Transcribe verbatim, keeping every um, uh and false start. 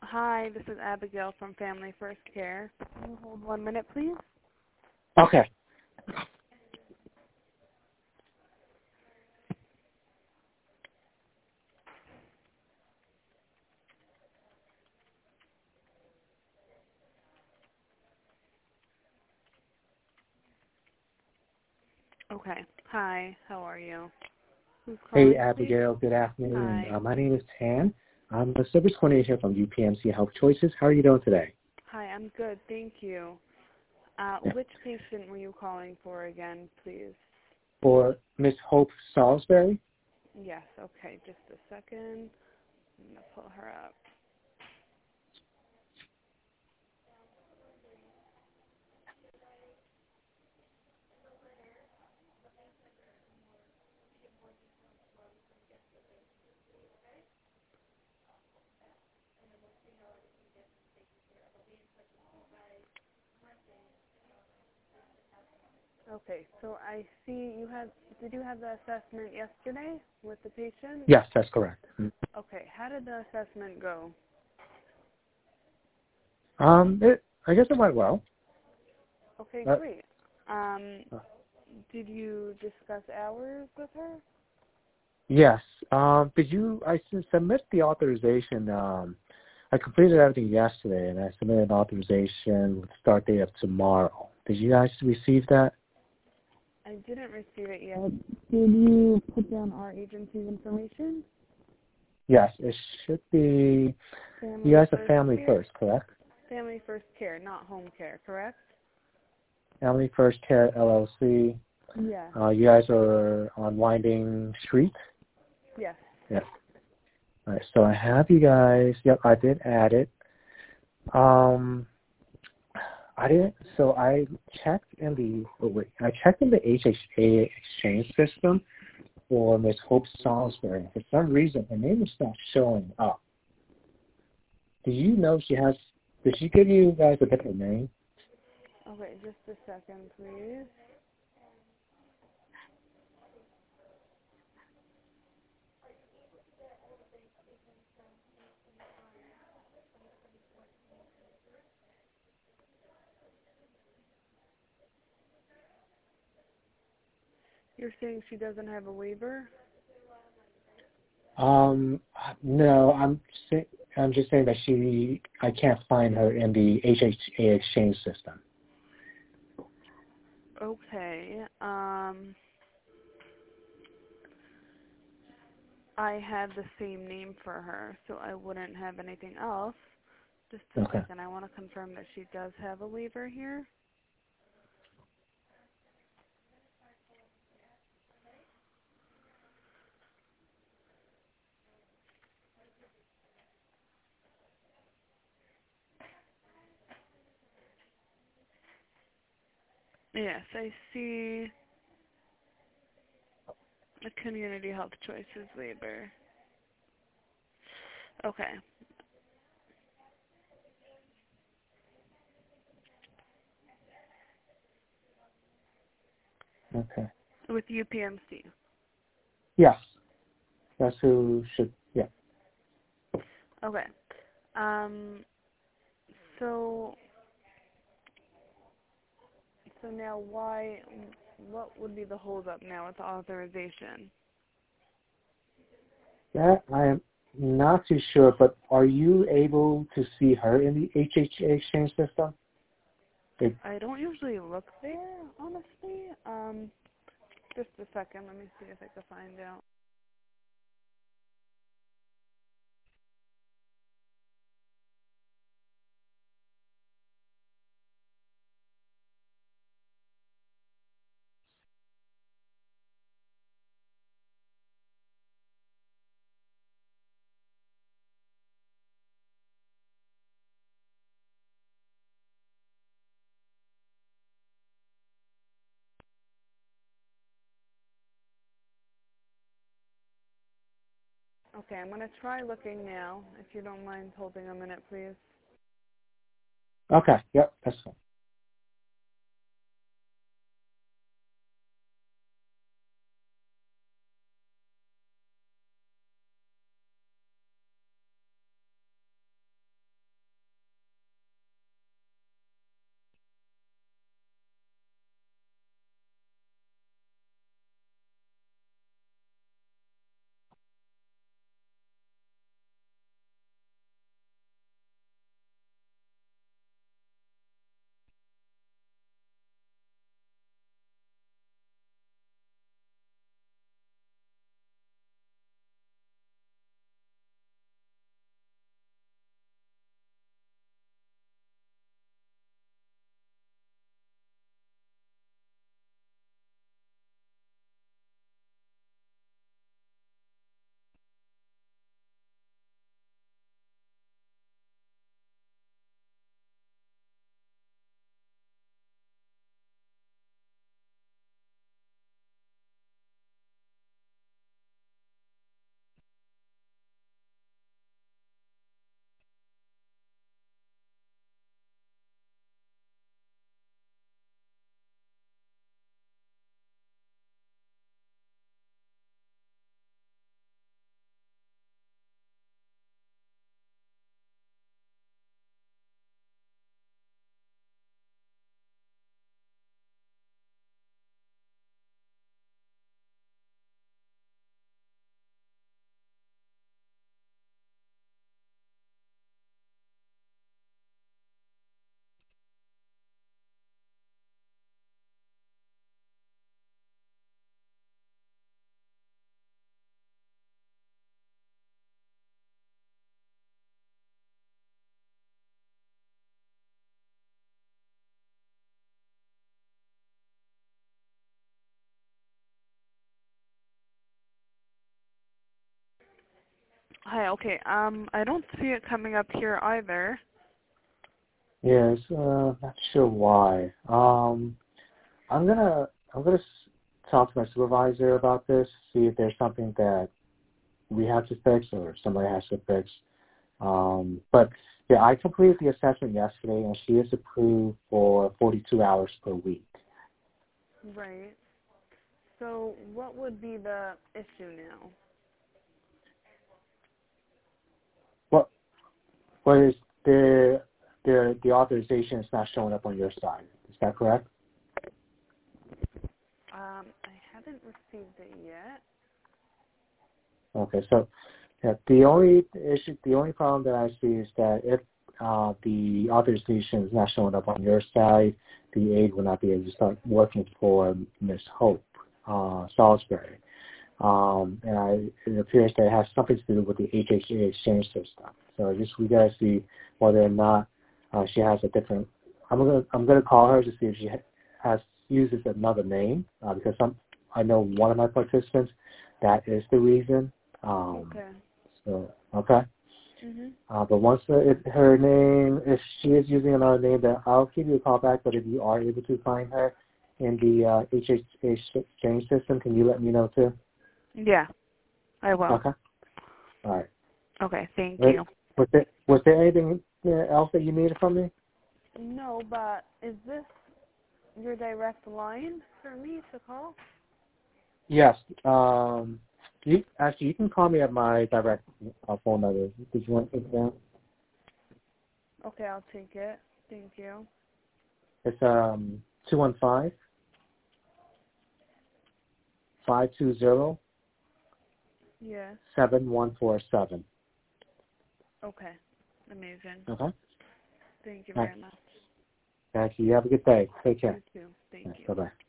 Hi, this is Abigail from Family First Care. Can you hold one minute, please? Okay. Okay. Hi, how are you? Who's Hey, calling, please? Abigail. Good afternoon. Hi. Uh, my name is Tan. I'm the service coordinator from U P M C Health Choices. How are you doing today? Hi, I'm good, thank you. Uh, Yeah. which patient were you calling for again, please? For Miss Hope Salisbury? Yes, okay, just a second. I'm going to pull her up. Okay, so I see you had, did you have the assessment yesterday with the patient? Yes, that's correct. Okay, how did the assessment go? Um, it, I guess it went well. Okay, Uh, great. Um, uh, did you discuss hours with her? yes. Um, did you? I s- submit the authorization. Um, I completed everything yesterday, and I submitted an authorization with start date of tomorrow. Did you guys receive that? I didn't receive it yet. Did you put down our agency's information? Yes, it should be. You Family guys are First Family Care? First, correct? Family First Care, not home care, correct? Family First Care L L C. Yes. Uh, you guys are on Winding Street? Yes. Yes. All right, so I have you guys. Yep, I did add it. Um, I didn't. So I checked in the. Oh wait, I checked in the H H A exchange system for Miss Hope Salisbury. For some reason, her name is not showing up. Do you know she has? Did she give you guys a different name? Okay, just a second, please. You're saying she doesn't have a waiver? Um, no, I'm sa- I'm just saying that she. I can't find her in the H H A exchange system. Okay. Um, I had the same name for her, so I wouldn't have anything else. Just a Okay. second. I want to confirm that she does have a waiver here. Yes, I see a Community Health Choices waiver. Okay. Okay. With U P M C. Yes, that's who should. Yeah. Okay. Um, so, so now why, what would be the holdup now with the authorization? That I am not too sure, but are you able to see her in the H H A exchange system? It, I don't usually look there, honestly. Um, just a second. Let me see if I can find out. Okay, I'm going to try looking now, if you don't mind holding a minute, please. okay. Yep. That's fine. Hi, okay. Um, I don't see it coming up here either. Yes, uh, not sure why. Um, I'm gonna I'm gonna s- talk to my supervisor about this, see if there's something that we have to fix or somebody has to fix. Um, but yeah, I completed the assessment yesterday, and she is approved for forty-two hours per week. Right. So what would be the issue now? What what is the the the authorization is not showing up on your side? Is that correct? Um, I haven't received it yet. Okay, so yeah, the only issue, the only problem that I see is that if uh, the authorization is not showing up on your side, the aid will not be able to start working for Miss Hope uh, Salisbury. Um, and I, it appears that it has something to do with the H H A exchange system. So just we gotta see whether or not uh, she has a different. I'm gonna I'm gonna call her to see if she ha- has uses another name uh, because some I know one of my participants that is the reason. Um, Okay. so okay. Mhm. Uh, but once uh, if her name, if she is using another name, then I'll give you a call back. But if you are able to find her in the uh, H H A exchange system, can you let me know too? Yeah, I will. Okay. All right. Okay, thank Wait, you. was there was there anything uh, else that you needed from me? No, but is this your direct line for me to call? Yes. Um. You actually you can call me at my direct uh, phone number. Did you want to take it down? Okay, I'll take it. Thank you. It's um two one five five two zero Yes. seven one four seven. Okay. Amazing. Okay. Thank you All right. very much. Thank you. You have a good day. Take care. You too. Thank you. Bye bye.